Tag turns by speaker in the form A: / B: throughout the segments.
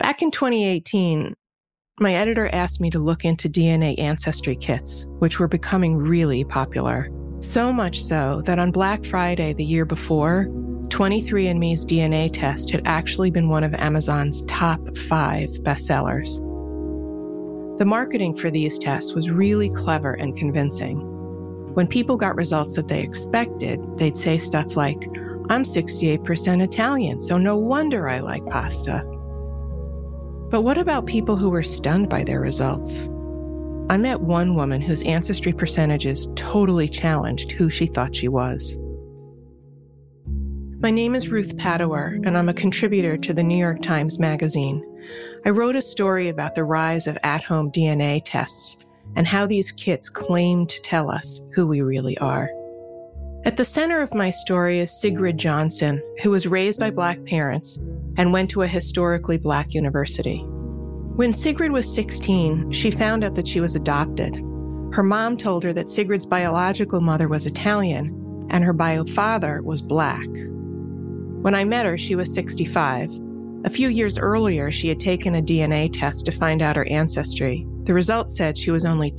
A: Back in 2018, my editor asked me to look into DNA ancestry kits, which were becoming really popular. So much so that on Black Friday the year before, 23andMe's DNA test had actually been one of Amazon's top 5 bestsellers. The marketing for these tests was really clever and convincing. When people got results that they expected, they'd say stuff like, "I'm 68% Italian, so no wonder I like pasta." But what about people who were stunned by their results? I met one woman whose ancestry percentages totally challenged who she thought she was. My name is Ruth Padower, and I'm a contributor to the New York Times Magazine. I wrote a story about the rise of at-home DNA tests and how these kits claim to tell us who we really are. At the center of my story is Sigrid Johnson, who was raised by Black parents and went to a historically Black university. When Sigrid was 16, she found out that she was adopted. Her mom told her that Sigrid's biological mother was Italian and her bio father was Black. When I met her, she was 65. A few years earlier, she had taken a DNA test to find out her ancestry. The results said she was only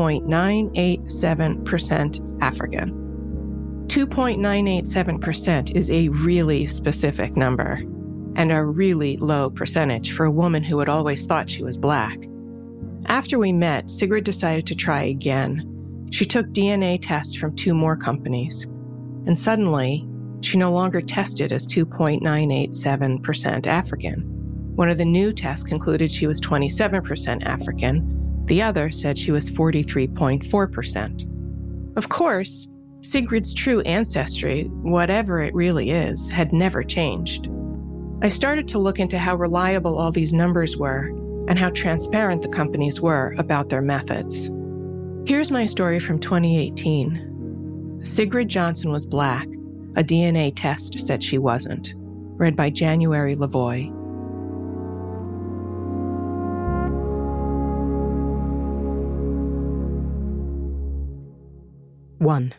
A: 2.987% African. 2.987% is a really specific number, and a really low percentage for a woman who had always thought she was Black. After we met, Sigrid decided to try again. She took DNA tests from 2 more companies, and suddenly, she no longer tested as 2.987% African. One of the new tests concluded she was 27% African. The other said she was 43.4%. Of course, Sigrid's true ancestry, whatever it really is, had never changed. I started to look into how reliable all these numbers were and how transparent the companies were about their methods. Here's my story from 2018. Sigrid Johnson was Black. A DNA test said she wasn't. Read by January Lavoie.
B: One.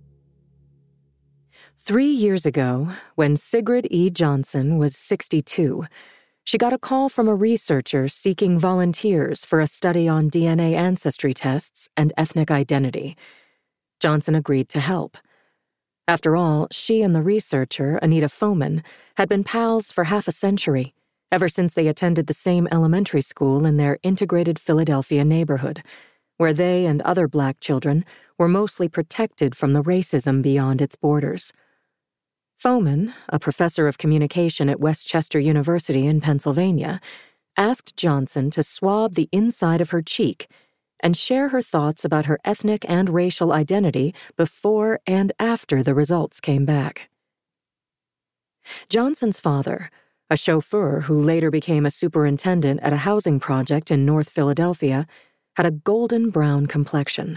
B: 3 years ago, when Sigrid E. Johnson was 62, she got a call from a researcher seeking volunteers for a study on DNA ancestry tests and ethnic identity. Johnson agreed to help. After all, she and the researcher, Anita Foman, had been pals for half a century, ever since they attended the same elementary school in their integrated Philadelphia neighborhood, where they and other Black children were mostly protected from the racism beyond its borders. Foman, a professor of communication at West Chester University in Pennsylvania, asked Johnson to swab the inside of her cheek and share her thoughts about her ethnic and racial identity before and after the results came back. Johnson's father, a chauffeur who later became a superintendent at a housing project in North Philadelphia, had a golden brown complexion.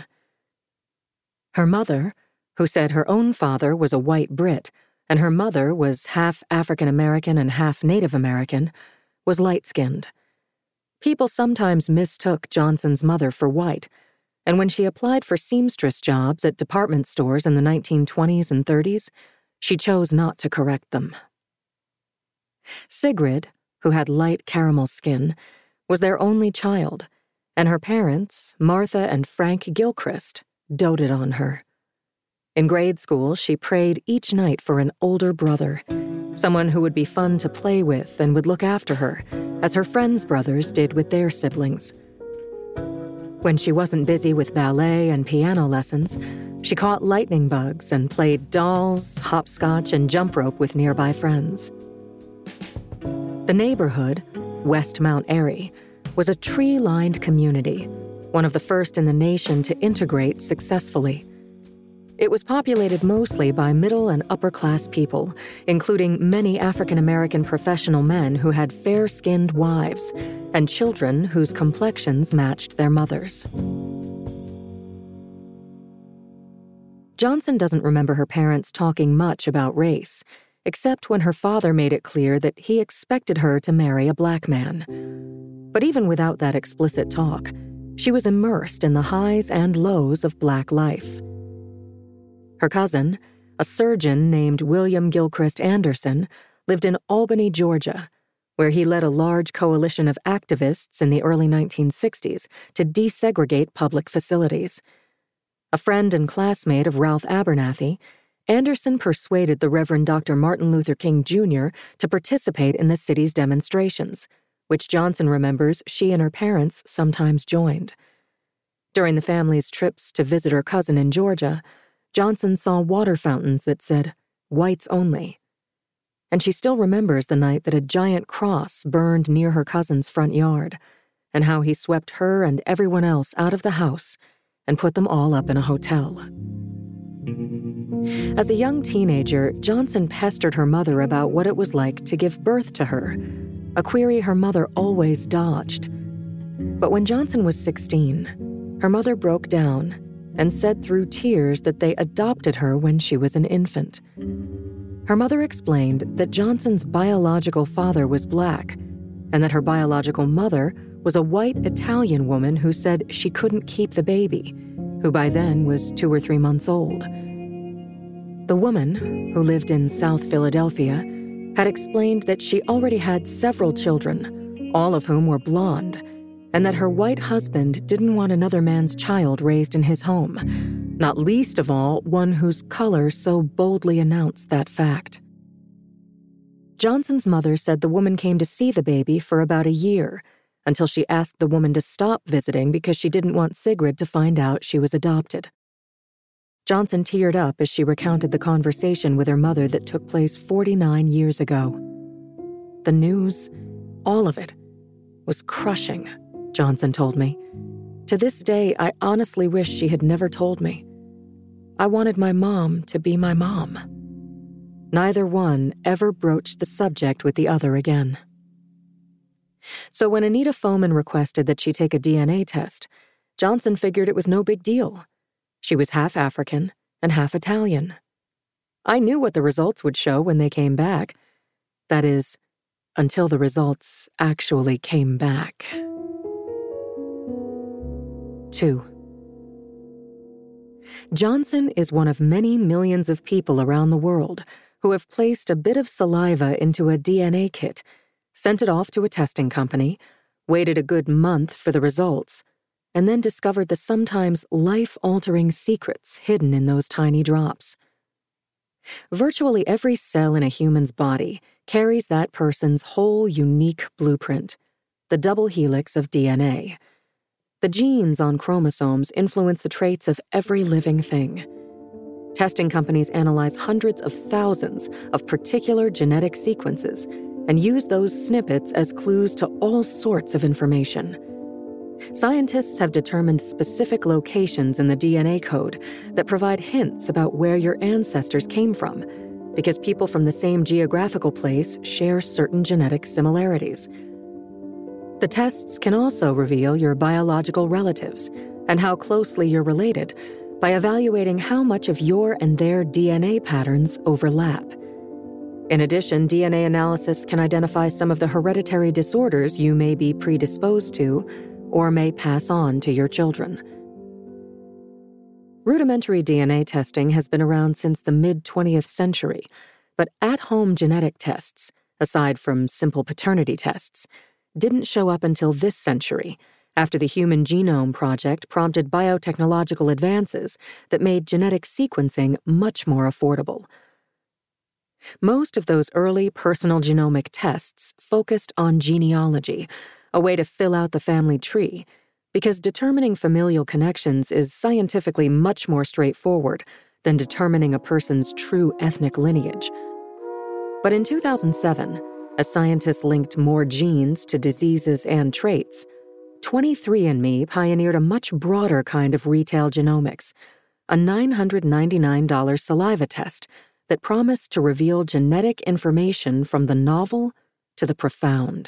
B: Her mother, who said her own father was a white Brit and her mother was half African American and half Native American, was light-skinned. People sometimes mistook Johnson's mother for white, and when she applied for seamstress jobs at department stores in the 1920s and 30s, she chose not to correct them. Sigrid, who had light caramel skin, was their only child, and her parents, Martha and Frank Gilchrist, doted on her. In grade school, she prayed each night for an older brother, someone who would be fun to play with and would look after her, as her friends' brothers did with their siblings. When she wasn't busy with ballet and piano lessons, she caught lightning bugs and played dolls, hopscotch, and jump rope with nearby friends. The neighborhood, West Mount Airy, was a tree-lined community, one of the first in the nation to integrate successfully. It was populated mostly by middle and upper-class people, including many African-American professional men who had fair-skinned wives and children whose complexions matched their mothers. Johnson doesn't remember her parents talking much about race, except when her father made it clear that he expected her to marry a Black man. But even without that explicit talk, she was immersed in the highs and lows of Black life. Her cousin, a surgeon named William Gilchrist Anderson, lived in Albany, Georgia, where he led a large coalition of activists in the early 1960s to desegregate public facilities. A friend and classmate of Ralph Abernathy, Anderson persuaded the Reverend Dr. Martin Luther King Jr. to participate in the city's demonstrations, which Johnson remembers she and her parents sometimes joined. During the family's trips to visit her cousin in Georgia, Johnson saw water fountains that said, "Whites only." And she still remembers the night that a giant cross burned near her cousin's front yard, and how he swept her and everyone else out of the house and put them all up in a hotel. As a young teenager, Johnson pestered her mother about what it was like to give birth to her, a query her mother always dodged. But when Johnson was 16, her mother broke down and said through tears that they adopted her when she was an infant. Her mother explained that Johnson's biological father was black, and that her biological mother was a white Italian woman who said she couldn't keep the baby, who by then was 2 or 3 months old. The woman, who lived in South Philadelphia, had explained that she already had several children, all of whom were blonde, and that her white husband didn't want another man's child raised in his home, not least of all one whose color so boldly announced that fact. Johnson's mother said the woman came to see the baby for about a year, until she asked the woman to stop visiting because she didn't want Sigrid to find out she was adopted. Johnson teared up as she recounted the conversation with her mother that took place 49 years ago. The news, all of it, was crushing, Johnson told me. To this day, I honestly wish she had never told me. I wanted my mom to be my mom. Neither one ever broached the subject with the other again. So when Anita Foman requested that she take a DNA test, Johnson figured it was no big deal. She was half African and half Italian. I knew what the results would show when they came back. That is, until the results actually came back. 2. Johnson is one of many millions of people around the world who have placed a bit of saliva into a DNA kit, sent it off to a testing company, waited a good month for the results, and then discovered the sometimes life-altering secrets hidden in those tiny drops. Virtually every cell in a human's body carries that person's whole unique blueprint, the double helix of DNA. The genes on chromosomes influence the traits of every living thing. Testing companies analyze hundreds of thousands of particular genetic sequences and use those snippets as clues to all sorts of information. Scientists have determined specific locations in the DNA code that provide hints about where your ancestors came from, because people from the same geographical place share certain genetic similarities. The tests can also reveal your biological relatives and how closely you're related by evaluating how much of your and their DNA patterns overlap. In addition, DNA analysis can identify some of the hereditary disorders you may be predisposed to or may pass on to your children. Rudimentary DNA testing has been around since the mid-20th century, but at-home genetic tests, aside from simple paternity tests, didn't show up until this century, after the Human Genome Project prompted biotechnological advances that made genetic sequencing much more affordable. Most of those early personal genomic tests focused on genealogy, a way to fill out the family tree, because determining familial connections is scientifically much more straightforward than determining a person's true ethnic lineage. But in 2007, as scientists linked more genes to diseases and traits, 23andMe pioneered a much broader kind of retail genomics, a $999 saliva test that promised to reveal genetic information from the novel to the profound.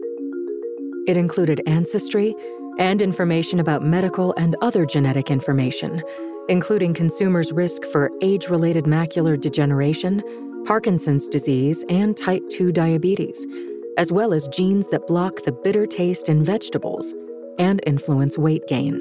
B: It included ancestry and information about medical and other genetic information, including consumers' risk for age-related macular degeneration, Parkinson's disease, and type 2 diabetes, as well as genes that block the bitter taste in vegetables and influence weight gain.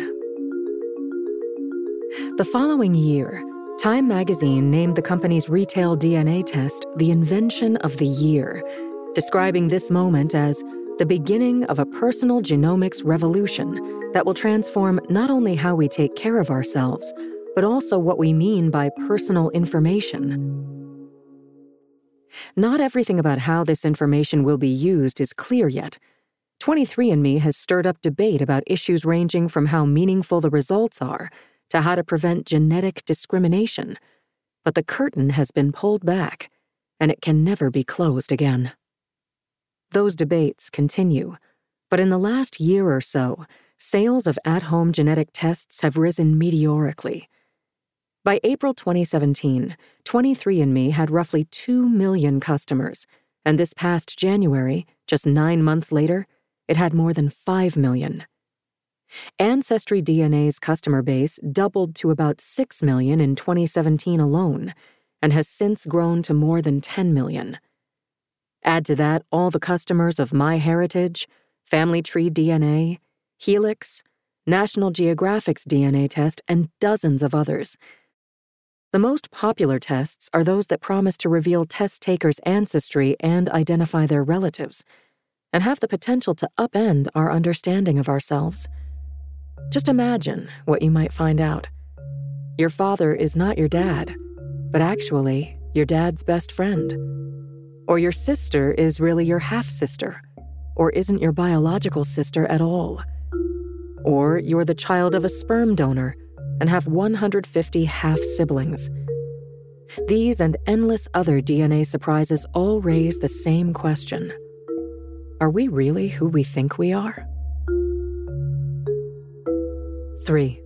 B: The following year, Time magazine named the company's retail DNA test the invention of the year, describing this moment as the beginning of a personal genomics revolution that will transform not only how we take care of ourselves, but also what we mean by personal information. Not everything about how this information will be used is clear yet. 23andMe has stirred up debate about issues ranging from how meaningful the results are to how to prevent genetic discrimination. But the curtain has been pulled back, and it can never be closed again. Those debates continue, but in the last year or so, sales of at-home genetic tests have risen meteorically. By April 2017, 23andMe had roughly 2 million customers, and this past January, just 9 months later, it had more than 5 million. Ancestry DNA's customer base doubled to about 6 million in 2017 alone, and has since grown to more than 10 million. Add to that all the customers of MyHeritage, Family Tree DNA, Helix, National Geographic's DNA test, and dozens of others. The most popular tests are those that promise to reveal test takers' ancestry and identify their relatives, and have the potential to upend our understanding of ourselves. Just imagine what you might find out. Your father is not your dad, but actually your dad's best friend. Or your sister is really your half-sister, or isn't your biological sister at all. Or you're the child of a sperm donor and have 150 half-siblings. These and endless other DNA surprises all raise the same question. Are we really who we think we are? 3.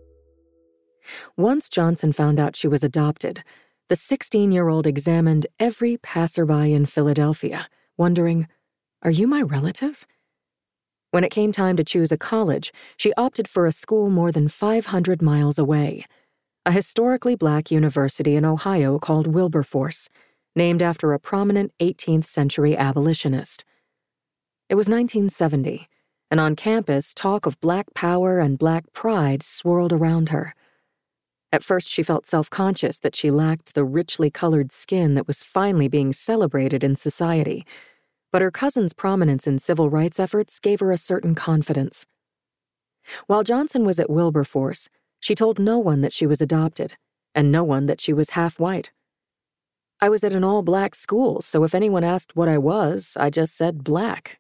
B: Once Johnson found out she was adopted, the 16-year-old examined every passerby in Philadelphia, wondering, "Are you my relative?" When it came time to choose a college, she opted for a school more than 500 miles away, a historically black university in Ohio called Wilberforce, named after a prominent 18th century abolitionist. It was 1970, and on campus, talk of black power and black pride swirled around her. At first, she felt self-conscious that she lacked the richly colored skin that was finally being celebrated in society, but her cousin's prominence in civil rights efforts gave her a certain confidence. While Johnson was at Wilberforce, she told no one that she was adopted, and no one that she was half-white. "I was at an all-black school, so if anyone asked what I was, I just said black."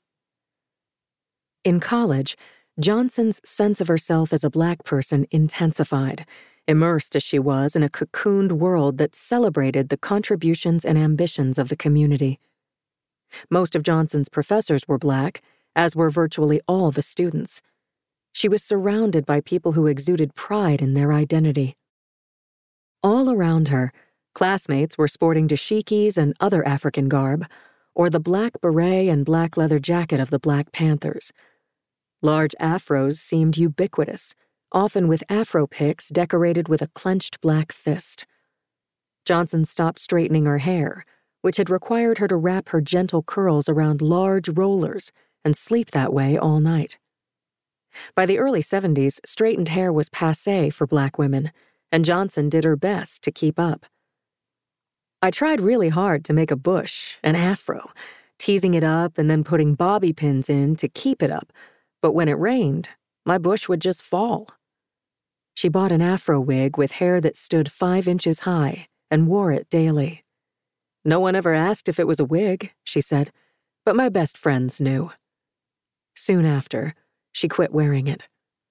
B: In college, Johnson's sense of herself as a black person intensified, immersed as she was in a cocooned world that celebrated the contributions and ambitions of the community. Most of Johnson's professors were black, as were virtually all the students. She was surrounded by people who exuded pride in their identity. All around her, classmates were sporting dashikis and other African garb, or the black beret and black leather jacket of the Black Panthers. Large afros seemed ubiquitous, often with afro picks decorated with a clenched black fist. Johnson stopped straightening her hair, which had required her to wrap her gentle curls around large rollers and sleep that way all night. By the early 70s, straightened hair was passé for black women, and Johnson did her best to keep up. "I tried really hard to make a bush, an afro, teasing it up and then putting bobby pins in to keep it up, but when it rained, my bush would just fall." She bought an afro wig with hair that stood 5 inches high and wore it daily. "No one ever asked if it was a wig," she said, "but my best friends knew." Soon after, she quit wearing it.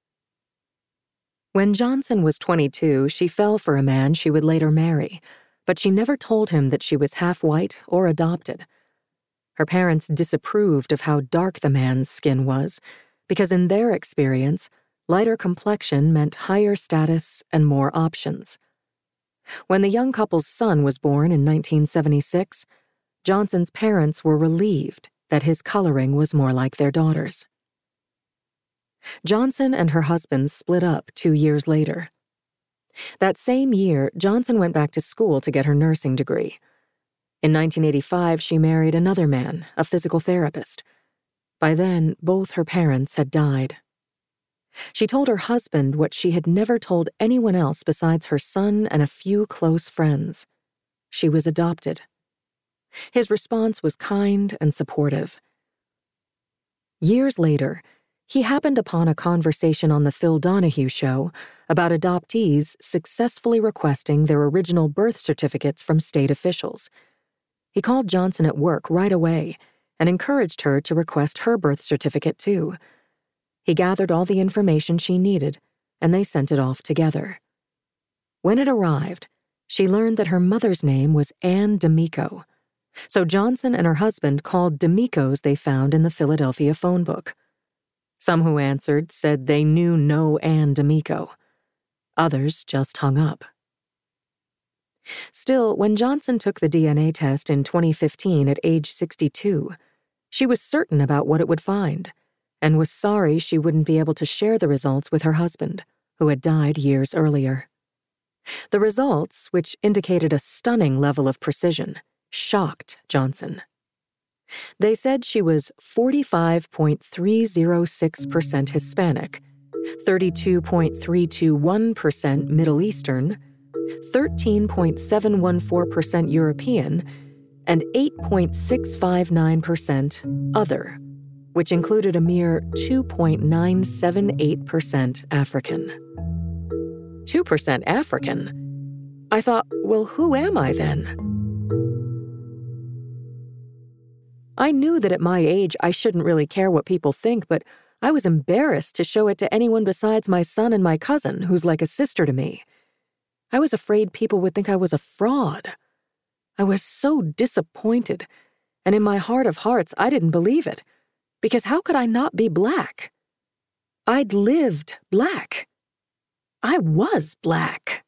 B: When Johnson was 22, she fell for a man she would later marry, but she never told him that she was half-white or adopted. Her parents disapproved of how dark the man's skin was, because in their experience, lighter complexion meant higher status and more options. When the young couple's son was born in 1976, Johnson's parents were relieved that his coloring was more like their daughter's. Johnson and her husband split up 2 years later. That same year, Johnson went back to school to get her nursing degree. In 1985, she married another man, a physical therapist. By then, both her parents had died. She told her husband what she had never told anyone else besides her son and a few close friends. She was adopted. His response was kind and supportive. Years later, he happened upon a conversation on The Phil Donahue Show about adoptees successfully requesting their original birth certificates from state officials. He called Johnson at work right away and encouraged her to request her birth certificate too. He gathered all the information she needed, and they sent it off together. When it arrived, she learned that her mother's name was Anne D'Amico. So Johnson and her husband called D'Amicos they found in the Philadelphia phone book. Some who answered said they knew no Anne D'Amico. Others just hung up. Still, when Johnson took the DNA test in 2015 at age 62, she was certain about what it would find, and was sorry she wouldn't be able to share the results with her husband, who had died years earlier. The results, which indicated a stunning level of precision, shocked Johnson. They said she was 45.306% Hispanic, 32.321% Middle Eastern, 13.714% European, and 8.659% Other, which included a mere 2.978% African. 2% African? I thought, well, who am I then? I knew that at my age I shouldn't really care what people think, but I was embarrassed to show it to anyone besides my son and my cousin, who's like a sister to me. I was afraid people would think I was a fraud. I was so disappointed, and in my heart of hearts, I didn't believe it, because how could I not be Black? I'd lived Black. I was Black.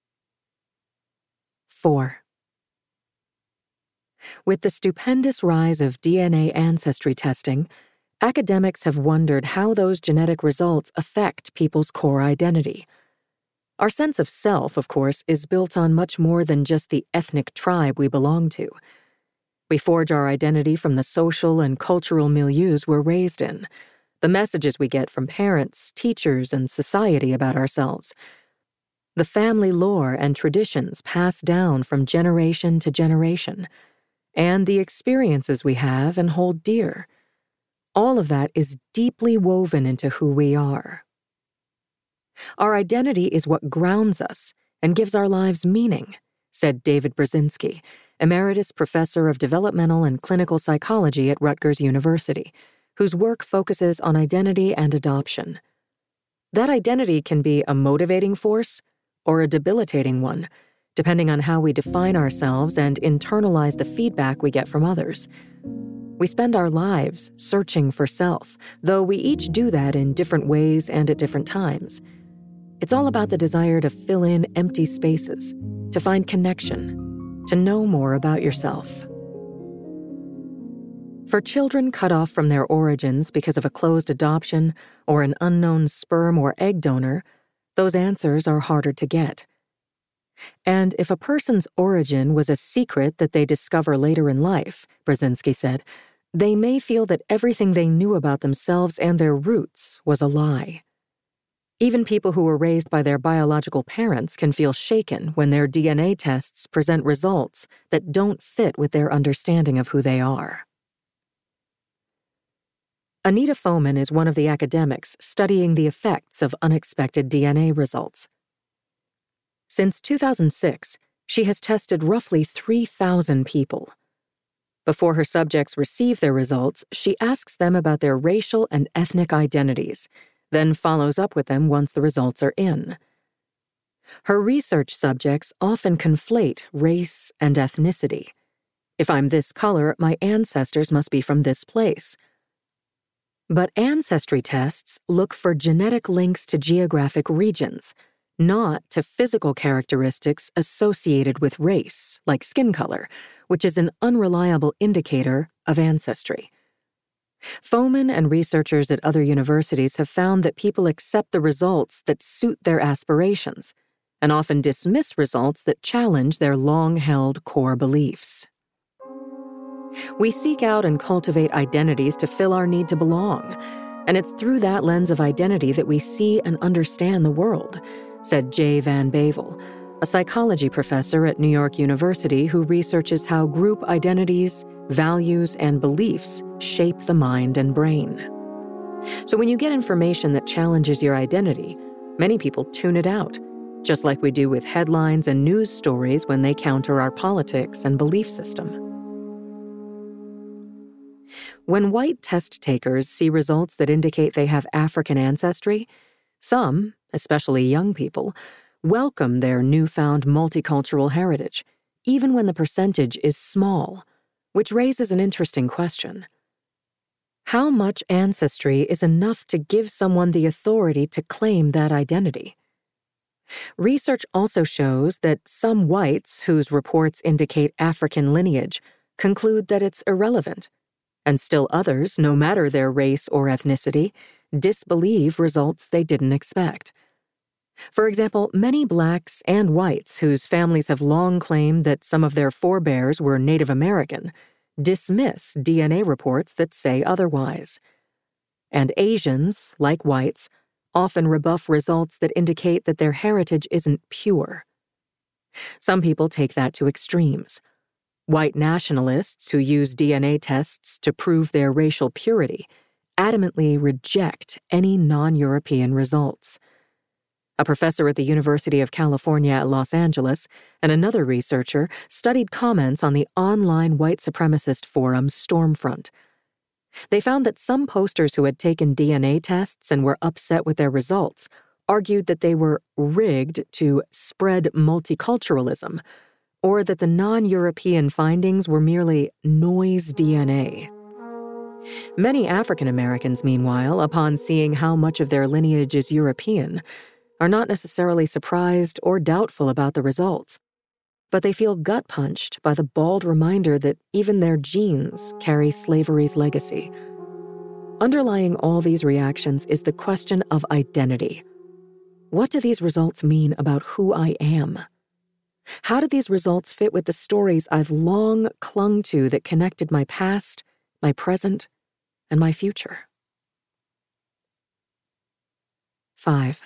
B: 4. With the stupendous rise of DNA ancestry testing, academics have wondered how those genetic results affect people's core identity. Our sense of self, of course, is built on much more than just the ethnic tribe we belong to. We forge our identity from the social and cultural milieus we're raised in, the messages we get from parents, teachers, and society about ourselves, the family lore and traditions passed down from generation to generation, and the experiences we have and hold dear. All of that is deeply woven into who we are. Our identity is what grounds us and gives our lives meaning, said David Brzezinski, Emeritus Professor of Developmental and Clinical Psychology at Rutgers University, whose work focuses on identity and adoption. That identity can be a motivating force or a debilitating one, depending on how we define ourselves and internalize the feedback we get from others. We spend our lives searching for self, though we each do that in different ways and at different times. It's all about the desire to fill in empty spaces, to find connection, to know more about yourself. For children cut off from their origins because of a closed adoption or an unknown sperm or egg donor, those answers are harder to get. And if a person's origin was a secret that they discover later in life, Brzezinski said, they may feel that everything they knew about themselves and their roots was a lie. Even people who were raised by their biological parents can feel shaken when their DNA tests present results that don't fit with their understanding of who they are. Anita Foeman is one of the academics studying the effects of unexpected DNA results. Since 2006, she has tested roughly 3,000 people. Before her subjects receive their results, she asks them about their racial and ethnic identities, then follows up with them once the results are in. Her research subjects often conflate race and ethnicity. If I'm this color, my ancestors must be from this place. But ancestry tests look for genetic links to geographic regions, not to physical characteristics associated with race, like skin color, which is an unreliable indicator of ancestry. Foeman and researchers at other universities have found that people accept the results that suit their aspirations, and often dismiss results that challenge their long-held core beliefs. We seek out and cultivate identities to fill our need to belong, and it's through that lens of identity that we see and understand the world, said Jay Van Bavel, a psychology professor at New York University who researches how group identities, values, and beliefs shape the mind and brain. So when you get information that challenges your identity, many people tune it out, just like we do with headlines and news stories when they counter our politics and belief system. When white test takers see results that indicate they have African ancestry, some, especially young people, welcome their newfound multicultural heritage, even when the percentage is small, which raises an interesting question. How much ancestry is enough to give someone the authority to claim that identity? Research also shows that some whites whose reports indicate African lineage conclude that it's irrelevant, and still others, no matter their race or ethnicity, disbelieve results they didn't expect. For example, many blacks and whites whose families have long claimed that some of their forebears were Native American dismiss DNA reports that say otherwise. And Asians, like whites, often rebuff results that indicate that their heritage isn't pure. Some people take that to extremes. White nationalists who use DNA tests to prove their racial purity adamantly reject any non-European results. A professor at the University of California at Los Angeles and another researcher studied comments on the online white supremacist forum Stormfront. They found that some posters who had taken DNA tests and were upset with their results argued that they were rigged to spread multiculturalism, or that the non-European findings were merely noise DNA. Many African Americans, meanwhile, upon seeing how much of their lineage is European, are not necessarily surprised or doubtful about the results, but they feel gut-punched by the bald reminder that even their genes carry slavery's legacy. Underlying all these reactions is the question of identity. What do these results mean about who I am? How do these results fit with the stories I've long clung to that connected my past, my present, and my future? 5.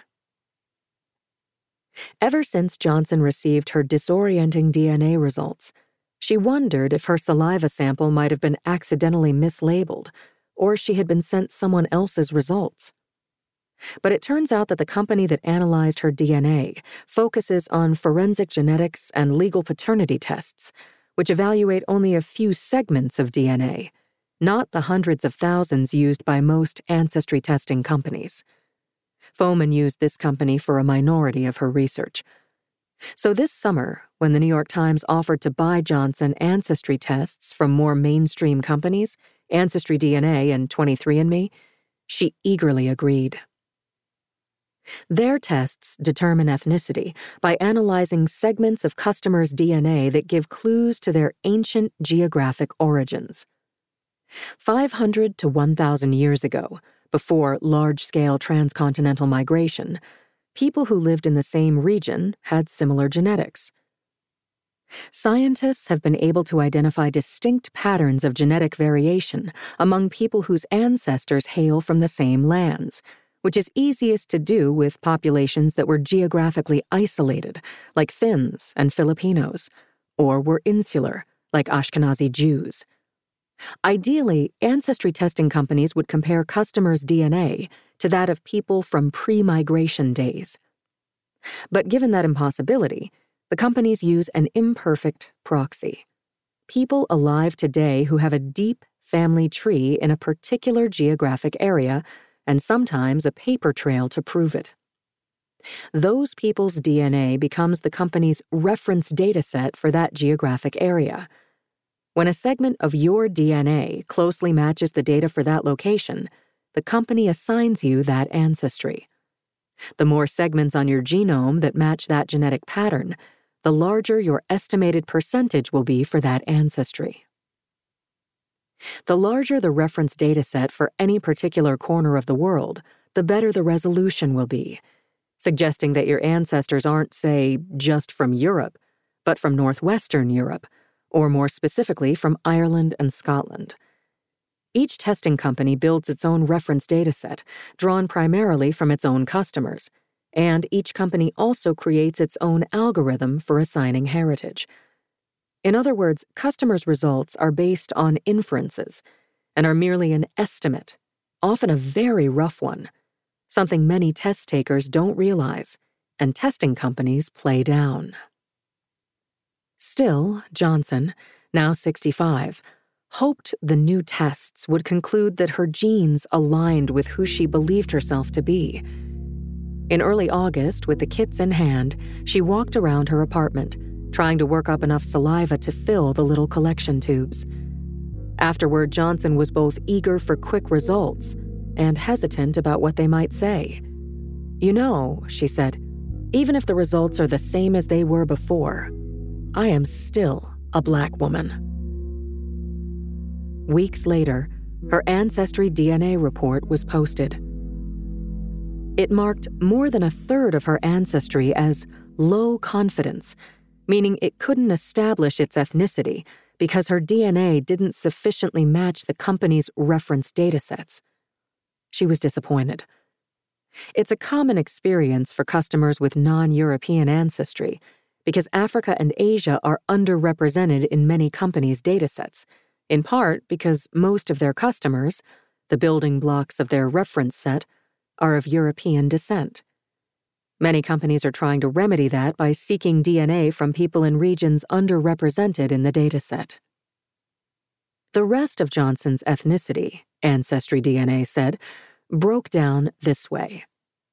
B: Ever since Johnson received her disorienting DNA results, she wondered if her saliva sample might have been accidentally mislabeled, or she had been sent someone else's results. But it turns out that the company that analyzed her DNA focuses on forensic genetics and legal paternity tests, which evaluate only a few segments of DNA, not the hundreds of thousands used by most ancestry testing companies. Foman used this company for a minority of her research. So this summer, when the New York Times offered to buy Johnson ancestry tests from more mainstream companies, Ancestry DNA and 23andMe, she eagerly agreed. Their tests determine ethnicity by analyzing segments of customers' DNA that give clues to their ancient geographic origins. 500 to 1,000 years ago, before large-scale transcontinental migration, people who lived in the same region had similar genetics. Scientists have been able to identify distinct patterns of genetic variation among people whose ancestors hail from the same lands, which is easiest to do with populations that were geographically isolated, like Finns and Filipinos, or were insular, like Ashkenazi Jews. Ideally, ancestry testing companies would compare customers' DNA to that of people from pre-migration days. But given that impossibility, the companies use an imperfect proxy. People alive today who have a deep family tree in a particular geographic area, and sometimes a paper trail to prove it. Those people's DNA becomes the company's reference data set for that geographic area. When a segment of your DNA closely matches the data for that location, the company assigns you that ancestry. The more segments on your genome that match that genetic pattern, the larger your estimated percentage will be for that ancestry. The larger the reference data set for any particular corner of the world, the better the resolution will be, suggesting that your ancestors aren't, say, just from Europe, but from Northwestern Europe, or more specifically from Ireland and Scotland. Each testing company builds its own reference data set, drawn primarily from its own customers, And each company also creates its own algorithm for assigning heritage. In other words, customers' results are based on inferences and are merely an estimate, often a very rough one, something many test takers don't realize and testing companies play down. Still, Johnson, now 65, hoped the new tests would conclude that her genes aligned with who she believed herself to be. In early August, with the kits in hand, she walked around her apartment, trying to work up enough saliva to fill the little collection tubes. Afterward, Johnson was both eager for quick results and hesitant about what they might say. "You know," she said, "even if the results are the same as they were before, I am still a Black woman." Weeks later, her Ancestry DNA report was posted. It marked more than a third of her ancestry as low confidence, meaning it couldn't establish its ethnicity because her DNA didn't sufficiently match the company's reference datasets. She was disappointed. It's a common experience for customers with non-European ancestry because Africa and Asia are underrepresented in many companies' datasets, in part because most of their customers, the building blocks of their reference set, are of European descent. Many companies are trying to remedy that by seeking DNA from people in regions underrepresented in the dataset. The rest of Johnson's ethnicity, Ancestry DNA said, broke down this way: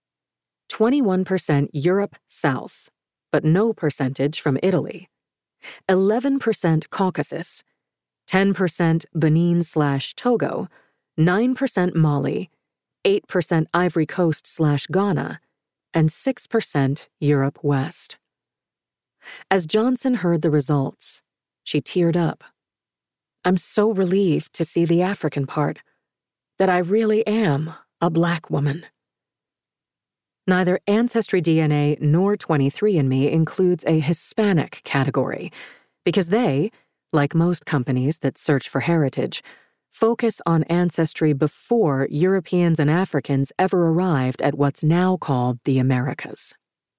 B: 21% Europe South, but no percentage from Italy; 11% Caucasus; 10% Benin/Togo; 9% Mali; 8% Ivory Coast/Ghana; and 6% Europe West. As Johnson heard the results, she teared up. "I'm so relieved to see the African part, that I really am a Black woman." Neither Ancestry DNA nor 23andMe includes a Hispanic category, because they, like most companies that search for heritage, focus on ancestry before Europeans and Africans ever arrived at what's now called the Americas.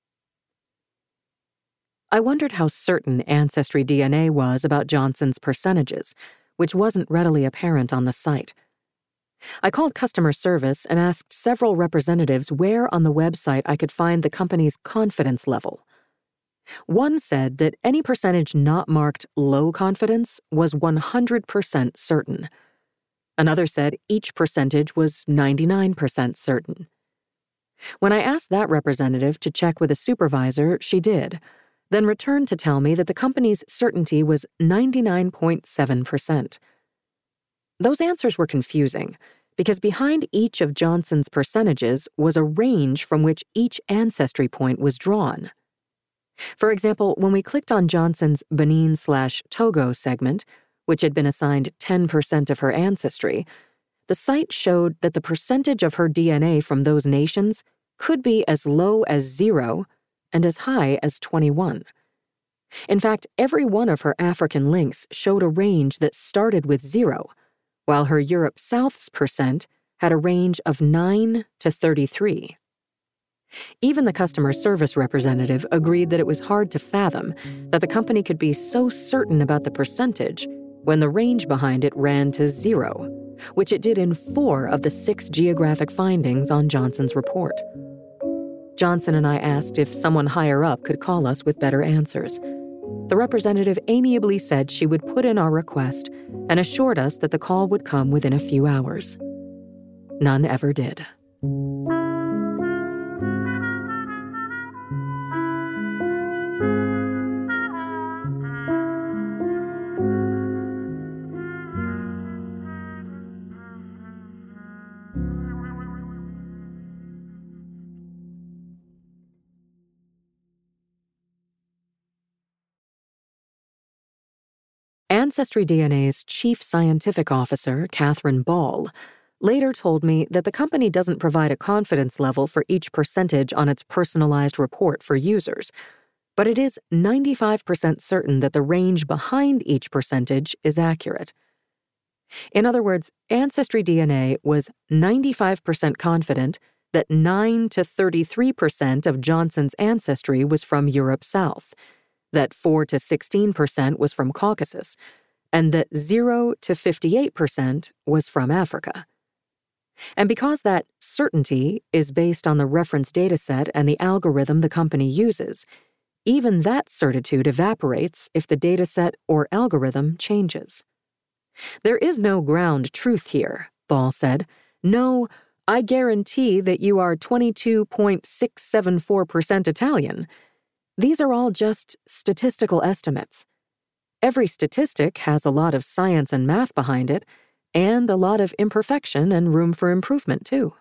B: I wondered how certain Ancestry DNA was about Johnson's percentages, which wasn't readily apparent on the site. I called customer service and asked several representatives where on the website I could find the company's confidence level. One said that any percentage not marked low confidence was 100% certain. Another said each percentage was 99% certain. When I asked that representative to check with a supervisor, she did, then returned to tell me that the company's certainty was 99.7%. Those answers were confusing, because behind each of Johnson's percentages was a range from which each ancestry point was drawn. For example, when we clicked on Johnson's Benin/Togo segment, which had been assigned 10% of her ancestry, the site showed that the percentage of her DNA from those nations could be as low as 0 and as high as 21. In fact, every one of her African links showed a range that started with 0, while her Europe South's percent had a range of 9 to 33. Even the customer service representative agreed that it was hard to fathom that the company could be so certain about the percentage when the range behind it ran to 0, which it did in 4 of the 6 geographic findings on Johnson's report. Johnson and I asked if someone higher up could call us with better answers. The representative amiably said she would put in our request and assured us that the call would come within a few hours. None ever did. Ancestry DNA's chief scientific officer, Catherine Ball, later told me that the company doesn't provide a confidence level for each percentage on its personalized report for users, but it is 95% certain that the range behind each percentage is accurate. In other words, Ancestry DNA was 95% confident that 9 to 33% of Johnson's ancestry was from Europe South, that 4 to 16% was from Caucasus, and that 0 to 58% was from Africa. And because that certainty is based on the reference dataset and the algorithm the company uses, even that certitude evaporates if the dataset or algorithm changes. There is no ground truth here, Ball said. No, I guarantee that you are 22.674% Italian. These are all just statistical estimates. Every statistic has a lot of science and math behind it, and a lot of imperfection and room for improvement, too.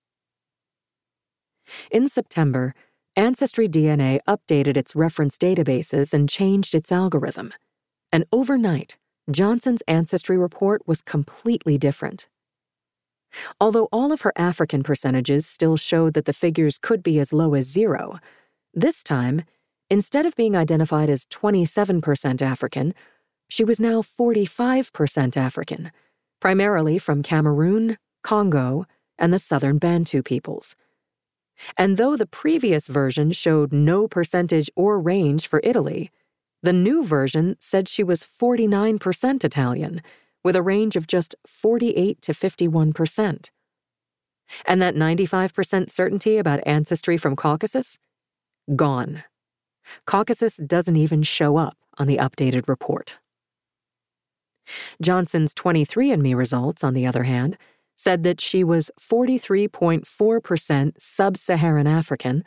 B: In September, Ancestry DNA updated its reference databases and changed its algorithm. And overnight, Johnson's ancestry report was completely different. Although all of her African percentages still showed that the figures could be as low as 0, this time, instead of being identified as 27% African, she was now 45% African, primarily from Cameroon, Congo, and the southern Bantu peoples. And though the previous version showed no percentage or range for Italy, the new version said she was 49% Italian, with a range of just 48 to 51%. And that 95% certainty about ancestry from Caucasus? Gone. Caucasus doesn't even show up on the updated report. Johnson's 23andMe results, on the other hand, said that she was 43.4% sub-Saharan African,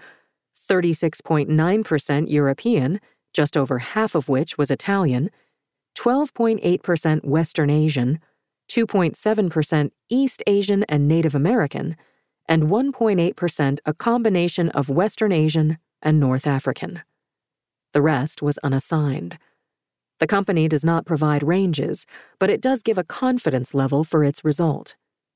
B: 36.9% European, just over half of which was Italian, 12.8% Western Asian, 2.7% East Asian and Native American, and 1.8% a combination of Western Asian and North African. The rest was unassigned. The company does not provide ranges, but it does give a confidence level for its result.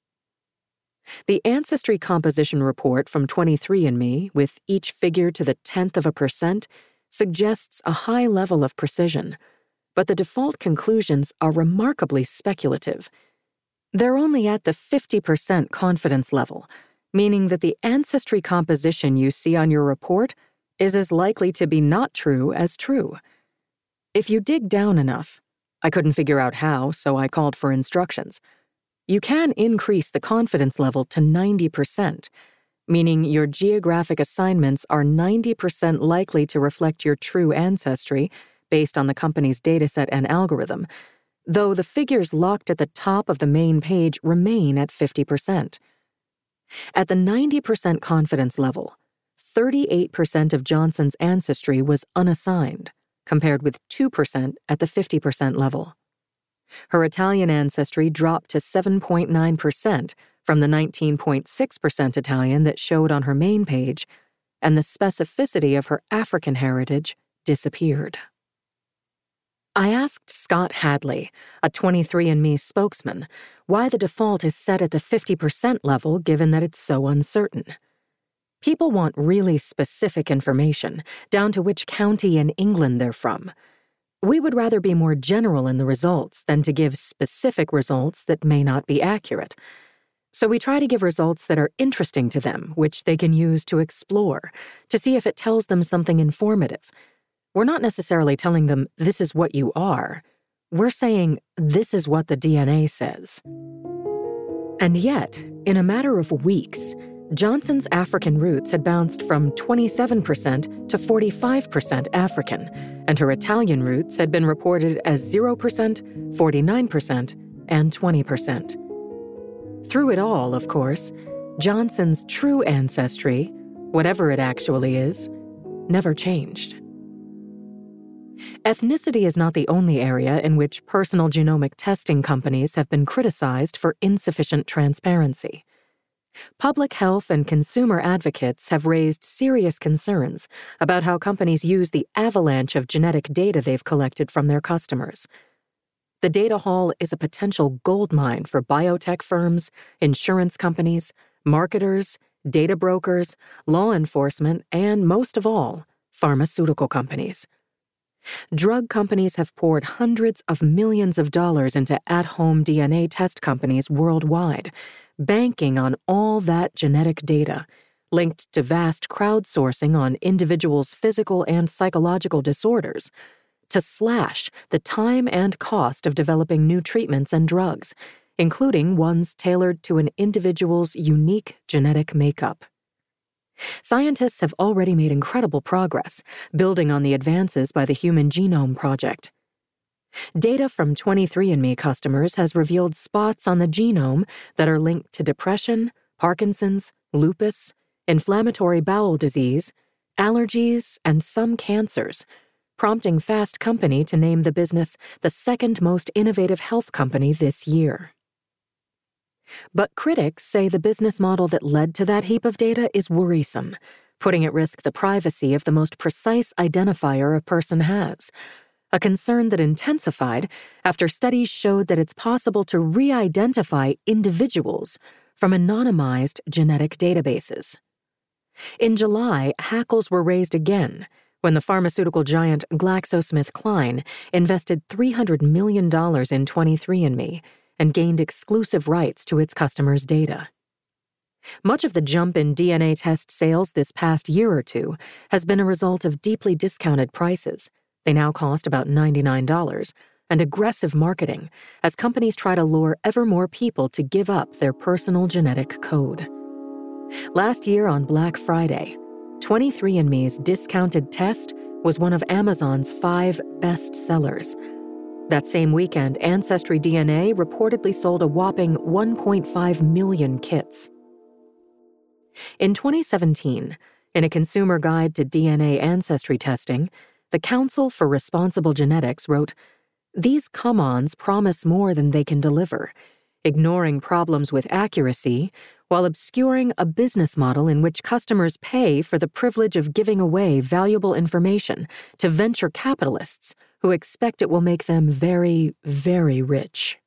B: The ancestry composition report from 23andMe, with each figure to the 0.1%, suggests a high level of precision, but the default conclusions are remarkably speculative. They're only at the 50% confidence level, meaning that the ancestry composition you see on your report is as likely to be not true as true. If you dig down enough, I couldn't figure out how, so I called for instructions. You can increase the confidence level to 90%, meaning your geographic assignments are 90% likely to reflect your true ancestry based on the company's dataset and algorithm, though the figures locked at the top of the main page remain at 50%. At the 90% confidence level, 38% of Johnson's ancestry was unassigned, compared with 2% at the 50% level. Her Italian ancestry dropped to 7.9% from the 19.6% Italian that showed on her main page, and the specificity of her African heritage disappeared. I asked Scott Hadley, a 23andMe spokesman, why the default is set at the 50% level given that it's so uncertain. People want really specific information, down to which county in England they're from. We would rather be more general in the results than to give specific results that may not be accurate. So we try to give results that are interesting to them, which they can use to explore, to see if it tells them something informative. We're not necessarily telling them, this is what you are. We're saying, this is what the DNA says. And yet, in a matter of weeks, Johnson's African roots had bounced from 27% to 45% African, and her Italian roots had been reported as 0%, 49%, and 20%. Through it all, of course, Johnson's true ancestry, whatever it actually is, never changed. Ethnicity is not the only area in which personal genomic testing companies have been criticized for insufficient transparency. Public health and consumer advocates have raised serious concerns about how companies use the avalanche of genetic data they've collected from their customers. The data haul is a potential goldmine for biotech firms, insurance companies, marketers, data brokers, law enforcement, and most of all, pharmaceutical companies. Drug companies have poured hundreds of millions of dollars into at-home DNA test companies worldwide, banking on all that genetic data linked to vast crowdsourcing on individuals' physical and psychological disorders, to slash the time and cost of developing new treatments and drugs, including ones tailored to an individual's unique genetic makeup. Scientists have already made incredible progress, building on the advances by the Human Genome Project. Data from 23andMe customers has revealed spots on the genome that are linked to depression, Parkinson's, lupus, inflammatory bowel disease, allergies, and some cancers, prompting Fast Company to name the business the second most innovative health company this year. But critics say the business model that led to that heap of data is worrisome, putting at risk the privacy of the most precise identifier a person has, a concern that intensified after studies showed that it's possible to re-identify individuals from anonymized genetic databases. In July, hackles were raised again when the pharmaceutical giant GlaxoSmithKline invested $300 million in 23andMe and gained exclusive rights to its customers' data. Much of the jump in DNA test sales this past year or two has been a result of deeply discounted prices. They now cost about $99, and aggressive marketing as companies try to lure ever more people to give up their personal genetic code. Last year on Black Friday, 23andMe's discounted test was one of Amazon's 5 best sellers. That same weekend, Ancestry DNA reportedly sold a whopping 1.5 million kits. In 2017, in a consumer guide to DNA ancestry testing, the Council for Responsible Genetics wrote, "These come-ons promise more than they can deliver, ignoring problems with accuracy while obscuring a business model in which customers pay for the privilege of giving away valuable information to venture capitalists who expect it will make them very, very rich."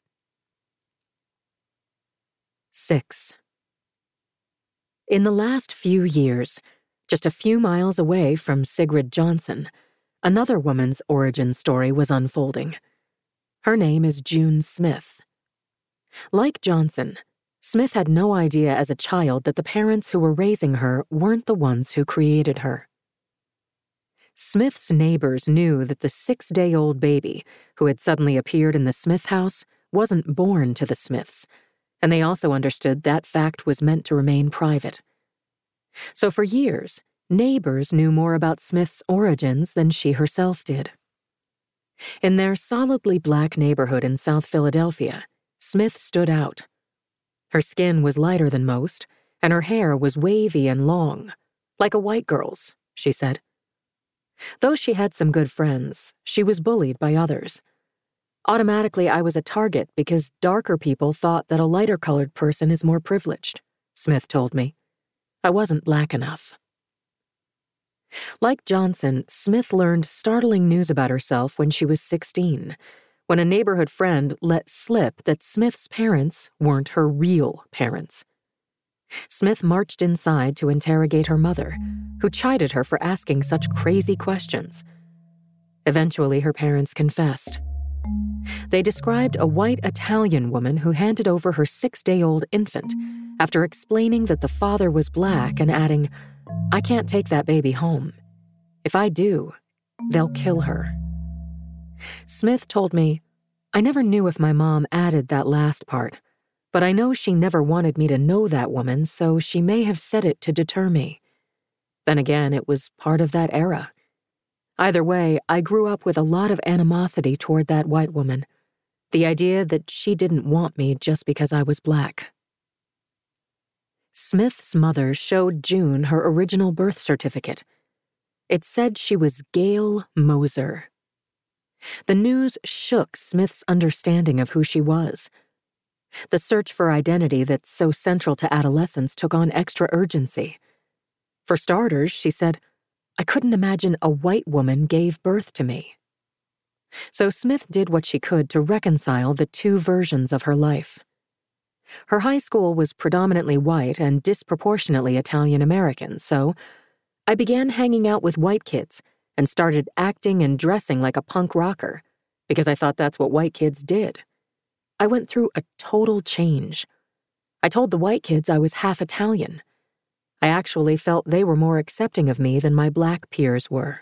B: 6. In the last few years, just a few miles away from Sigrid Johnson, another woman's origin story was unfolding. Her name is June Smith. Like Johnson, Smith had no idea as a child that the parents who were raising her weren't the ones who created her. Smith's neighbors knew that the 6-day-old baby who had suddenly appeared in the Smith house wasn't born to the Smiths, and they also understood that fact was meant to remain private. So for years, neighbors knew more about Smith's origins than she herself did. In their solidly black neighborhood in South Philadelphia, Smith stood out. Her skin was lighter than most, and her hair was wavy and long, like a white girl's, she said. Though she had some good friends, she was bullied by others. Automatically, I was a target because darker people thought that a lighter-colored person is more privileged, Smith told me. I wasn't black enough. Like Johnson, Smith learned startling news about herself when she was 16, when a neighborhood friend let slip that Smith's parents weren't her real parents. Smith marched inside to interrogate her mother, who chided her for asking such crazy questions. Eventually, her parents confessed. They described a white Italian woman who handed over her 6-day-old infant after explaining that the father was black and adding, "I can't take that baby home. If I do, they'll kill her." Smith told me, "I never knew if my mom added that last part, but I know she never wanted me to know that woman, so she may have said it to deter me. Then again, it was part of that era. Either way, I grew up with a lot of animosity toward that white woman, the idea that she didn't want me just because I was black." Smith's mother showed June her original birth certificate. It said she was Gail Moser. The news shook Smith's understanding of who she was. The search for identity that's so central to adolescence took on extra urgency. For starters, she said, "I couldn't imagine a white woman gave birth to me." So Smith did what she could to reconcile the two versions of her life. Her high school was predominantly white and disproportionately Italian-American, so I began hanging out with white kids and started acting and dressing like a punk rocker because I thought that's what white kids did. I went through a total change. I told the white kids I was half Italian. I actually felt they were more accepting of me than my black peers were.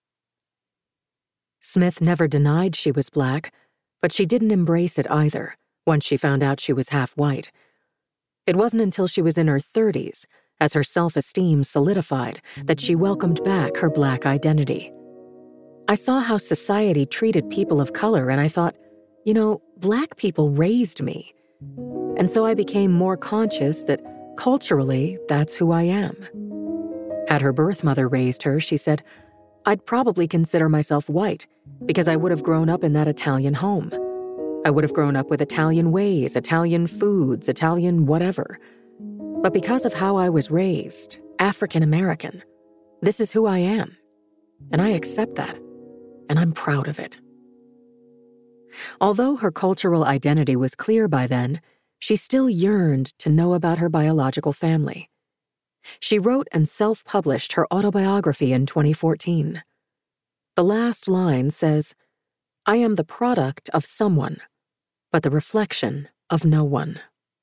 B: Smith never denied she was black, but she didn't embrace it either, once she found out she was half white. It wasn't until she was in her 30s, as her self-esteem solidified, that she welcomed back her black identity. I saw how society treated people of color, and I thought, black people raised me. And so I became more conscious that culturally, that's who I am. Had her birth mother raised her, she said, I'd probably consider myself white because I would have grown up in that Italian home. I would have grown up with Italian ways, Italian foods, Italian whatever. But because of how I was raised, African American, this is who I am. And I accept that. And I'm proud of it. Although her cultural identity was clear by then, she still yearned to know about her biological family. She wrote and self-published her autobiography in 2014. The last line says, "I am the product of someone, but the reflection of no one."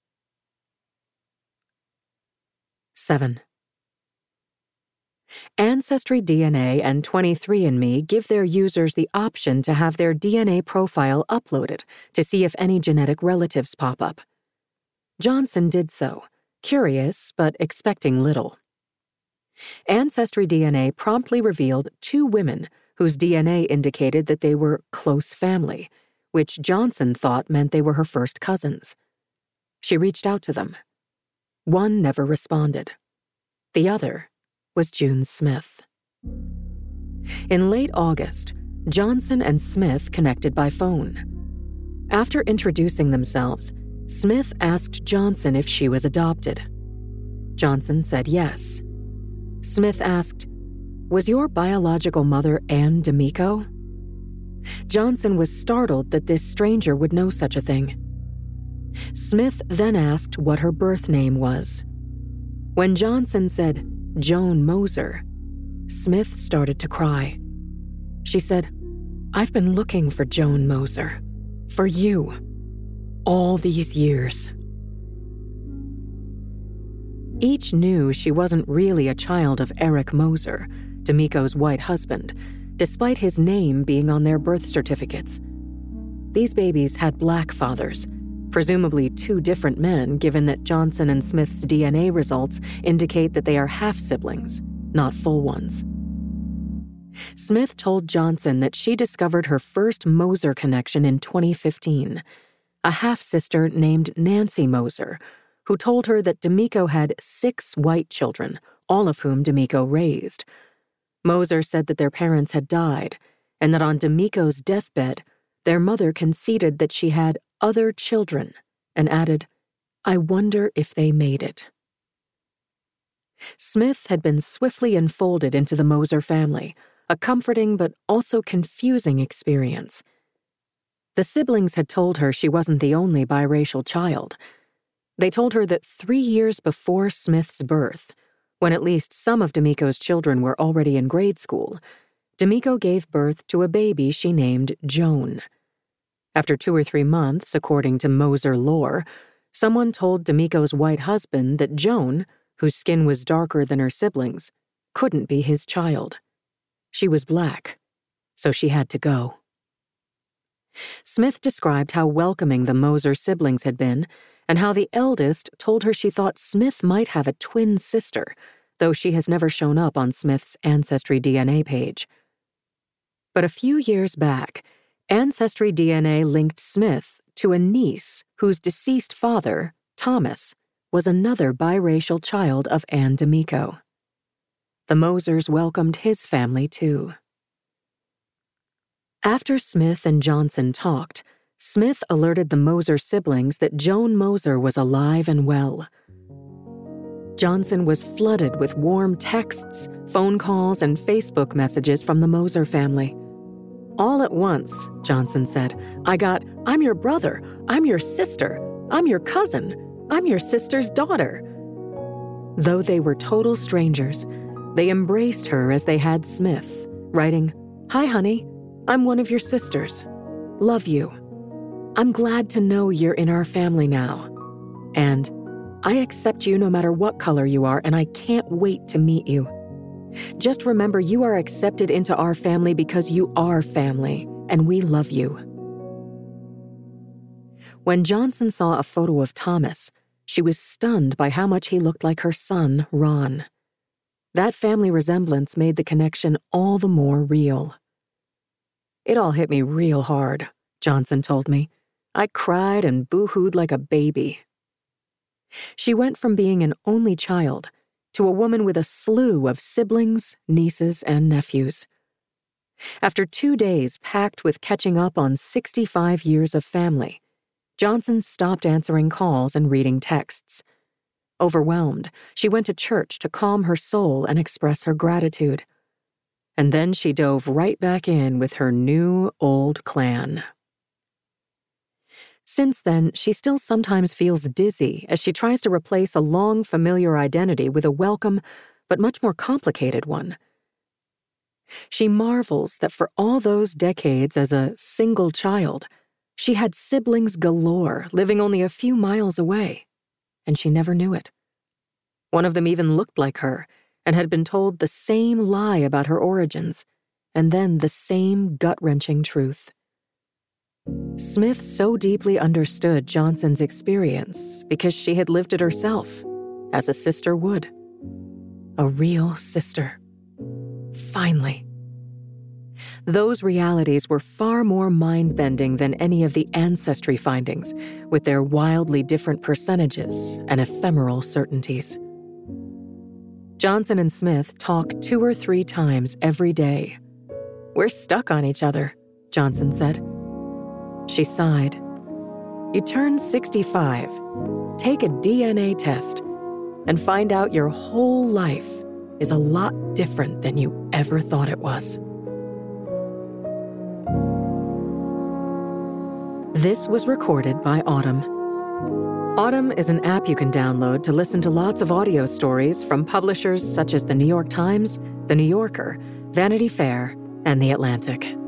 B: 7. Ancestry DNA and 23andMe give their users the option to have their DNA profile uploaded to see if any genetic relatives pop up. Johnson did so, curious but expecting little. Ancestry DNA promptly revealed 2 women whose DNA indicated that they were close family, which Johnson thought meant they were her first cousins. She reached out to them. One never responded. The other was June Smith. In late August, Johnson and Smith connected by phone. After introducing themselves, Smith asked Johnson if she was adopted. Johnson said yes. Smith asked, "Was your biological mother Ann D'Amico?" Johnson was startled that this stranger would know such a thing. Smith then asked what her birth name was. When Johnson said, Joan Moser, Smith started to cry. She said, "I've been looking for Joan Moser, for you, all these years." Each knew she wasn't really a child of Eric Moser, D'Amico's white husband, despite his name being on their birth certificates. These babies had black fathers, presumably 2 different men, given that Johnson and Smith's DNA results indicate that they are half-siblings, not full ones. Smith told Johnson that she discovered her first Moser connection in 2015, a half-sister named Nancy Moser, who told her that D'Amico had 6 white children, all of whom D'Amico raised. Moser said that their parents had died, and that on D'Amico's deathbed, their mother conceded that she had other children, and added, "I wonder if they made it." Smith had been swiftly enfolded into the Moser family, a comforting but also confusing experience. The siblings had told her she wasn't the only biracial child. They told her that 3 years before Smith's birth, when at least some of D'Amico's children were already in grade school, D'Amico gave birth to a baby she named Joan. After 2 or 3 months, according to Moser lore, someone told D'Amico's white husband that Joan, whose skin was darker than her siblings, couldn't be his child. She was black, so she had to go. Smith described how welcoming the Moser siblings had been, and how the eldest told her she thought Smith might have a twin sister, though she has never shown up on Smith's Ancestry DNA page. But a few years back, Ancestry DNA linked Smith to a niece whose deceased father, Thomas, was another biracial child of Ann D'Amico. The Mosers welcomed his family too. After Smith and Johnson talked, Smith alerted the Moser siblings that Joan Moser was alive and well. Johnson was flooded with warm texts, phone calls, and Facebook messages from the Moser family. All at once, Johnson said, I got, "I'm your brother, I'm your sister, I'm your cousin, I'm your sister's daughter." Though they were total strangers, they embraced her as they had Smith, writing, "Hi, honey, I'm one of your sisters. Love you. I'm glad to know you're in our family now." And, I accept you no matter what color you are, and I can't wait to meet you. Just remember, you are accepted into our family because you are family, and we love you. When Johnson saw a photo of Thomas, she was stunned by how much he looked like her son, Ron. That family resemblance made the connection all the more real. It all hit me real hard, Johnson told me. I cried and boo-hooed like a baby. She went from being an only child to a woman with a slew of siblings, nieces, and nephews. After 2 days packed with catching up on 65 years of family, Johnson stopped answering calls and reading texts. Overwhelmed, she went to church to calm her soul and express her gratitude. And then she dove right back in with her new old clan. Since then, she still sometimes feels dizzy as she tries to replace a long, familiar identity with a welcome, but much more complicated one. She marvels that for all those decades as a single child, she had siblings galore living only a few miles away, and she never knew it. One of them even looked like her and had been told the same lie about her origins, and then the same gut-wrenching truth. Smith so deeply understood Johnson's experience because she had lived it herself, as a sister would. A real sister. Finally. Those realities were far more mind-bending than any of the ancestry findings, with their wildly different percentages and ephemeral certainties. Johnson and Smith talk 2 or 3 times every day. "We're stuck on each other," Johnson said. She sighed. "You turn 65, take a DNA test, and find out your whole life is a lot different than you ever thought it was." This was recorded by Autumn. Autumn is an app you can download to listen to lots of audio stories from publishers such as The New York Times, The New Yorker, Vanity Fair, and The Atlantic.